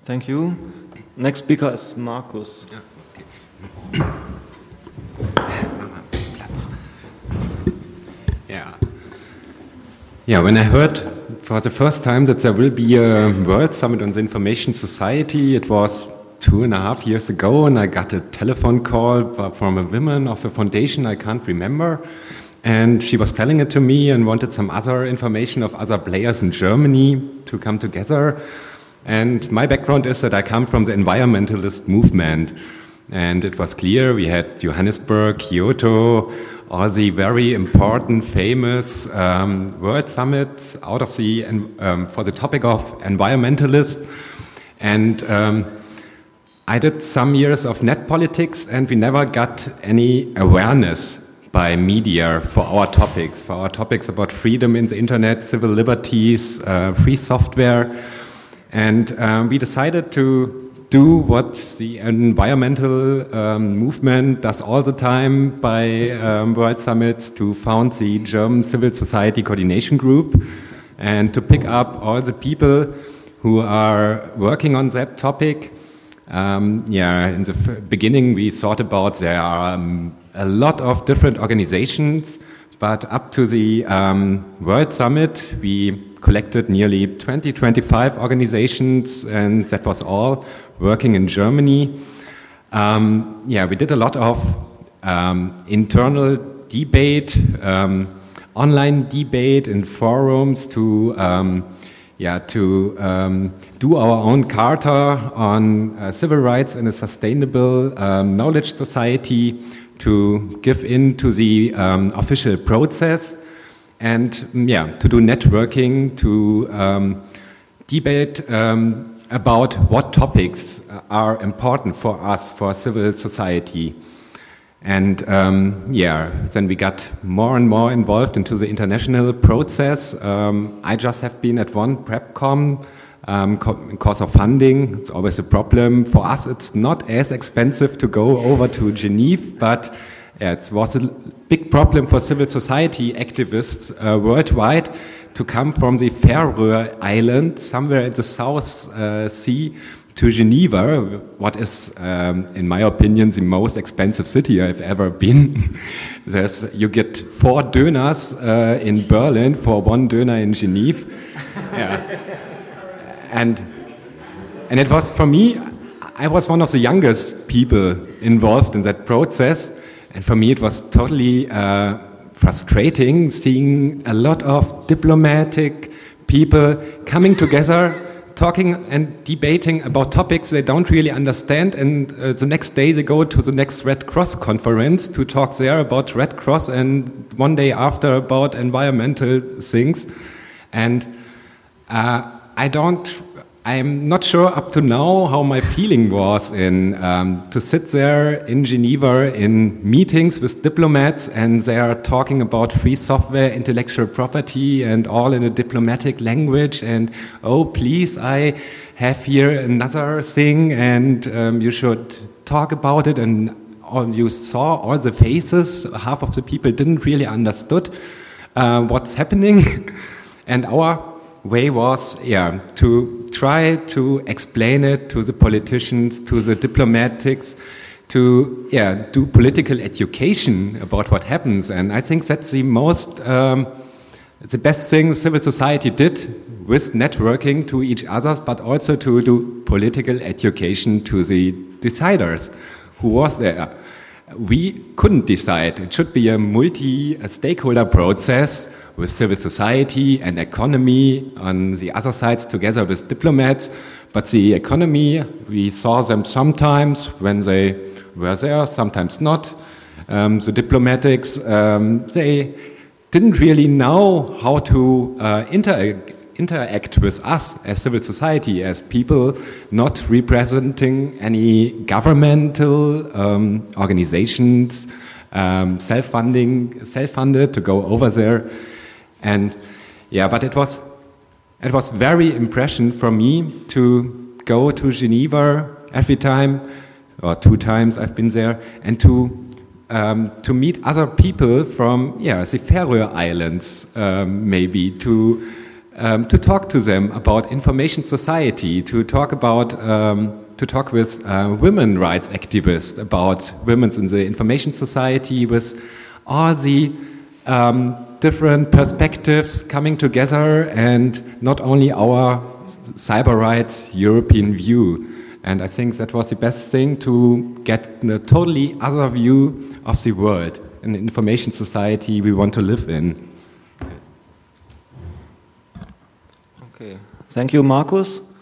Thank you. Next speaker is Markus. Ja, okay. Yeah, when I heard for the first time that there will be a World Summit on the Information Society, it was 2.5 years ago, and I got a telephone call from a woman of a foundation I can't remember, and she was telling it to me and wanted some other information of other players in Germany to come together. And my background is that I come from the environmentalist movement, and it was clear we had Johannesburg, Kyoto, all the very important, famous world summits out of the for the topic of environmentalists. And I did some years of net politics, and we never got any awareness by media for our topics about freedom in the internet, civil liberties, free software. And we decided to do what the environmental movement does all the time by World Summits, to found the German Civil Society Coordination Group and to pick up all the people who are working on that topic. In the beginning we thought about there are a lot of different organizations, but up to the World Summit we collected nearly 25 organizations, and that was all working in Germany. We did a lot of internal debate, online debate in forums to do our own charter on civil rights in a sustainable knowledge society, to give in to the official process, and to do networking, to debate about what topics are important for us, for civil society. And then we got more and more involved into the international process. I just have been at one PrepCom because of funding. It's always a problem. For us, it's not as expensive to go over to Geneva, but it was a big problem for civil society activists worldwide to come from the Faroe Islands, somewhere in the South Sea, to Geneva, what is, in my opinion, the most expensive city I've ever been. You get 4 döners in Berlin for 1 döner in Geneva. And it was, for me, I was one of the youngest people involved in that process, and for me it was totally frustrating seeing a lot of diplomatic people coming together, talking and debating about topics they don't really understand, and the next day they go to the next Red Cross conference to talk there about Red Cross, and one day after about environmental things. And I'm not sure up to now how my feeling was in to sit there in Geneva in meetings with diplomats, and they are talking about free software, intellectual property, and all in a diplomatic language, and oh please, I have here another thing, and you should talk about it, and you saw all the faces, half of the people didn't really understood what's happening. And our way was to try to explain it to the politicians, to the diplomatics, to do political education about what happens. And I think that's the best thing civil society did with networking to each other, but also to do political education to the deciders who was there. We couldn't decide. It should be a multi-stakeholder process with civil society and economy on the other sides together with diplomats. But the economy, we saw them sometimes when they were there, sometimes not. The diplomatics, they didn't really know how to interact with us as civil society, as people not representing any governmental organizations, self-funded to go over there. And but it was very impressive for me to go to Geneva every time, or 2 times I've been there, and to meet other people from the Faroe Islands, maybe to to talk to them about information society, to talk with women rights activists about women in the information society, with all the different perspectives coming together, and not only our cyber rights European view. And I think that was the best thing, to get a totally other view of the world and the information society we want to live in. Okay. Thank you, Markus.